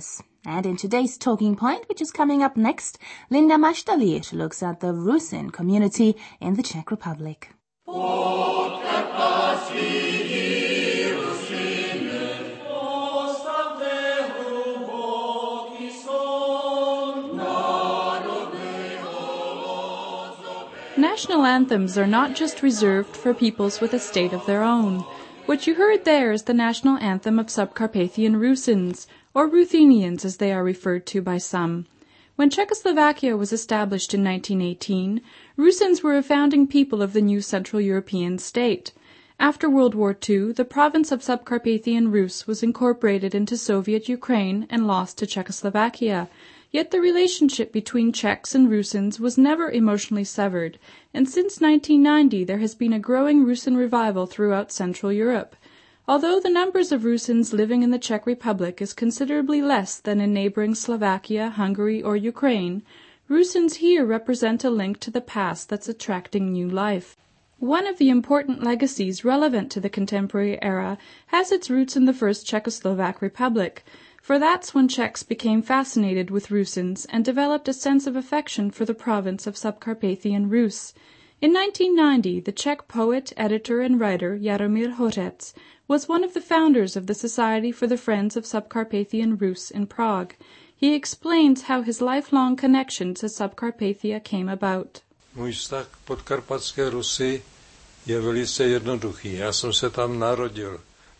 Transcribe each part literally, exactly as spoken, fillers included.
And in today's Talking Point, which is coming up next, Linda Maštalić looks at the Rusin community in the Czech Republic. National anthems are not just reserved for peoples with a state of their own. What you heard there is the national anthem of Subcarpathian Rusins, or Ruthenians as they are referred to by some. When Czechoslovakia was established in nineteen eighteen, Rusins were a founding people of the new Central European state. After World War Two, the province of Subcarpathian Rus was incorporated into Soviet Ukraine and lost to Czechoslovakia. Yet the relationship between Czechs and Rusins was never emotionally severed, and since nineteen ninety there has been a growing Rusin revival throughout Central Europe. Although the numbers of Rusins living in the Czech Republic is considerably less than in neighboring Slovakia, Hungary, or Ukraine, Rusins here represent a link to the past that's attracting new life. One of the important legacies relevant to the contemporary era has its roots in the first Czechoslovak Republic, for that's when Czechs became fascinated with Rusins and developed a sense of affection for the province of Subcarpathian Rus. In nineteen ninety, the Czech poet, editor, and writer Jaromír Hořec was one of the founders of the Society for the Friends of Subcarpathian Rus in Prague. He explains how his lifelong connection to Subcarpathia came about. Můj vztah k podkarpatské Rusy je velice jednoduchý. Já jsem se tam narodil.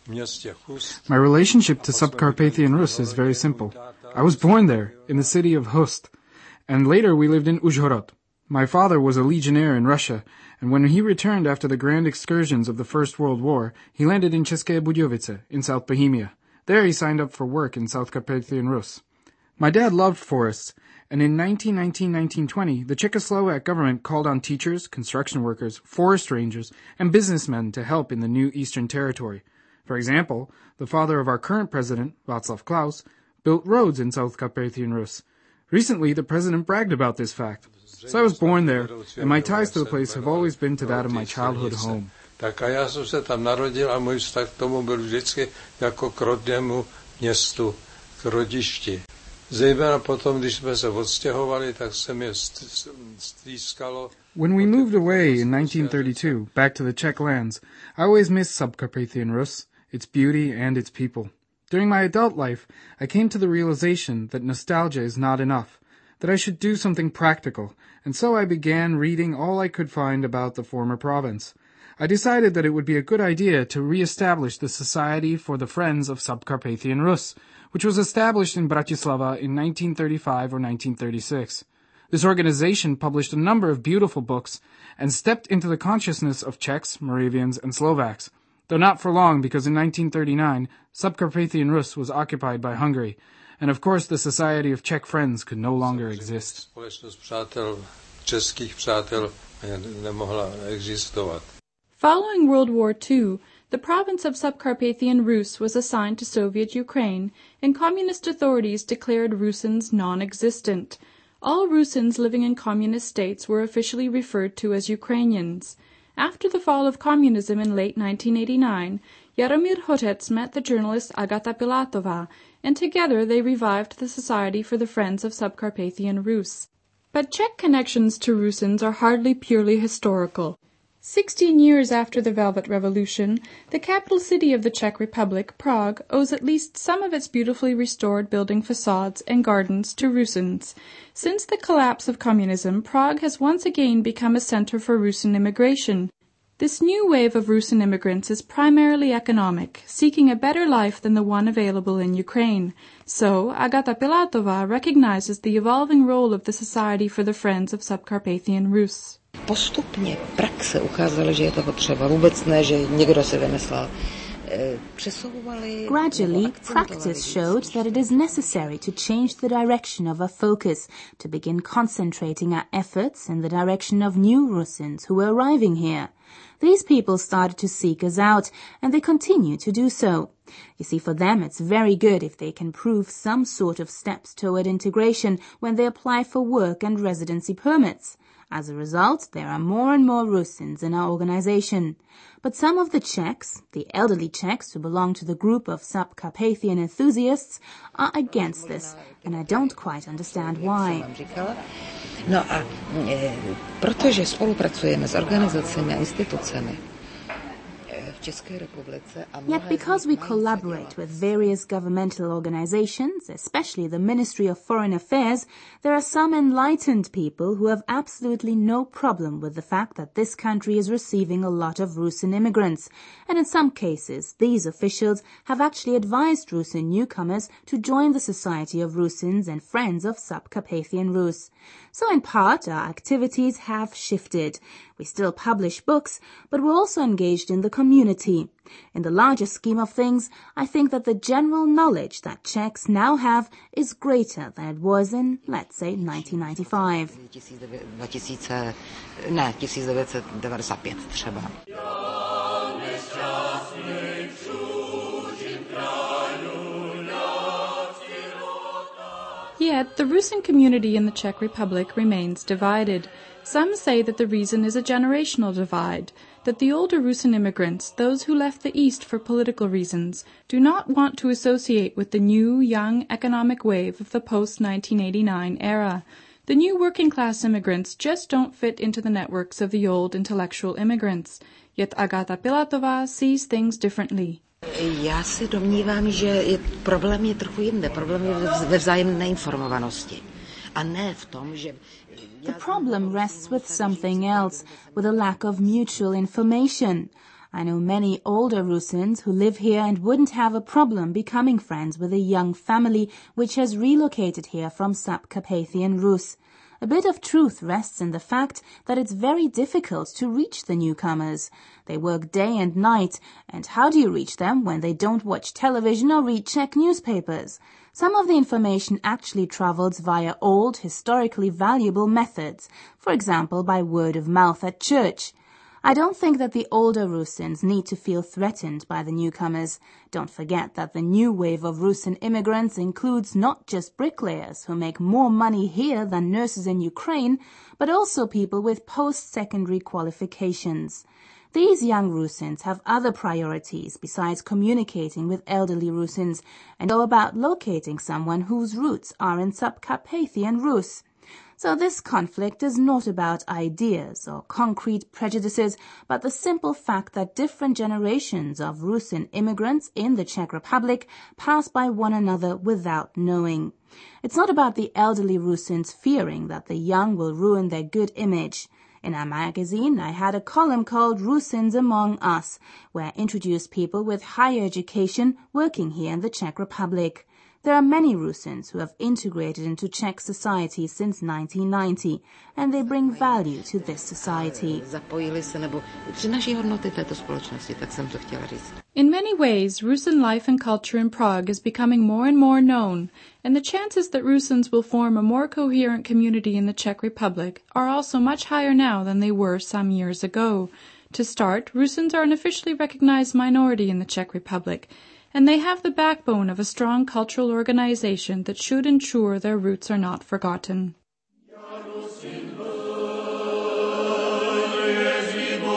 My relationship to Subcarpathian Rus is very simple. I was born there, in the city of Hust, and later we lived in Uzhhorod. My father was a legionnaire in Russia, and when he returned after the grand excursions of the First World War, he landed in České Budějovice, in South Bohemia. There he signed up for work in South Carpathian Rus. My dad loved forests, and in nineteen nineteen to nineteen twenty, the Czechoslovak government called on teachers, construction workers, forest rangers, and businessmen to help in the new Eastern Territory. For example, the father of our current president, Václav Klaus, built roads in South Carpathian Rus. Recently, the president bragged about this fact. So I was born there, and my ties to the place have always been to that of my childhood home. Tak a já jsem se tam narodil a můj vztah k tomu byl vždycky jako k rodnému městu, k rodišti. Zejména potom, když jsme se odstěhovali, tak se mi stýskalo. When we moved away in nineteen thirty-two, back to the Czech lands, I always missed Subcarpathian Rus, its beauty and its people. During my adult life, I came to the realization that nostalgia is not enough, that I should do something practical, and so I began reading all I could find about the former province. I decided that it would be a good idea to re-establish the Society for the Friends of Subcarpathian Rus, which was established in Bratislava in nineteen thirty-five or nineteen thirty-six. This organization published a number of beautiful books and stepped into the consciousness of Czechs, Moravians, and Slovaks, though not for long because in nineteen thirty-nine, Subcarpathian Rus was occupied by Hungary, and of course the Society of Czech Friends could no longer exist. Following World War Two, the province of Subcarpathian Rus was assigned to Soviet Ukraine, and communist authorities declared Rusins non-existent. All Rusins living in communist states were officially referred to as Ukrainians. After the fall of communism in late nineteen eighty-nine, Jaromír Hořec met the journalist Agata Pilatová, and together they revived the Society for the Friends of Subcarpathian Rus. But Czech connections to Rusins are hardly purely historical. Sixteen years after the Velvet Revolution, the capital city of the Czech Republic, Prague, owes at least some of its beautifully restored building facades and gardens to Rusins. Since the collapse of communism, Prague has once again become a center for Rusin immigration. This new wave of Rusin immigrants is primarily economic, seeking a better life than the one available in Ukraine. So, Agata Pilatová recognizes the evolving role of the Society for the Friends of Subcarpathian Rus. Postupně praxe ukázala, že je to potřeba. Vůbec ne, že někdo si vymyslel. Gradually, practice showed that it is necessary to change the direction of our focus, to begin concentrating our efforts in the direction of new Rusins who were arriving here. These people started to seek us out, and they continue to do so. You see, for them it's very good if they can prove some sort of steps toward integration when they apply for work and residency permits. As a result, there are more and more Rusins in our organization. But some of the Czechs, the elderly Czechs who belong to the group of Subcarpathian enthusiasts, are against this, and I don't quite understand why. No a e, protože spolupracujeme s organizacemi a institucemi v České republice a Yet because we collaborate with various governmental organizations, especially the Ministry of Foreign Affairs, there are some enlightened people who have absolutely no problem with the fact that this country is receiving a lot of Rusin immigrants, and in some cases these officials have actually advised Rusin newcomers to join the Society of Rusins and Friends of Subcarpathian Rus. So in part our activities have shifted. We still publish books, but we're also engaged in the community. In the larger scheme of things, I think that the general knowledge that Czechs now have is greater than it was in, let's say, nineteen ninety-five. Ne, devätnásť devadesátpäť třeba. Yet, the Rusin community in the Czech Republic remains divided. Some say that the reason is a generational divide, that the older Rusin immigrants, those who left the East for political reasons, do not want to associate with the new, young economic wave of the post nineteen eighty-nine era. The new working-class immigrants just don't fit into the networks of the old intellectual immigrants. Yet Agata Pilatová sees things differently. Já se domnívám, že je, problém je trochu jinde. Problém je ve vzájemné informovanosti. A ne v tom, že... The problem rests with something else, with a lack of mutual information. I know many older Rusins who live here and wouldn't have a problem becoming friends with a young family which has relocated here from Subcarpathian Rus. A bit of truth rests in the fact that it's very difficult to reach the newcomers. They work day and night, and how do you reach them when they don't watch television or read Czech newspapers? Some of the information actually travels via old, historically valuable methods, for example by word of mouth at church. I don't think that the older Rusins need to feel threatened by the newcomers. Don't forget that the new wave of Rusin immigrants includes not just bricklayers who make more money here than nurses in Ukraine, but also people with post-secondary qualifications. These young Rusins have other priorities besides communicating with elderly Rusins and go about locating someone whose roots are in Subcarpathian Rus. So this conflict is not about ideas or concrete prejudices, but the simple fact that different generations of Rusin immigrants in the Czech Republic pass by one another without knowing. It's not about the elderly Rusins fearing that the young will ruin their good image. In our magazine, I had a column called Rusins Among Us, where I introduced people with higher education working here in the Czech Republic. There are many Rusins who have integrated into Czech society since nineteen ninety, and they bring value to this society. In many ways, Rusin life and culture in Prague is becoming more and more known, and the chances that Rusins will form a more coherent community in the Czech Republic are also much higher now than they were some years ago. To start, Rusins are an officially recognized minority in the Czech Republic, and they have the backbone of a strong cultural organization that should ensure their roots are not forgotten.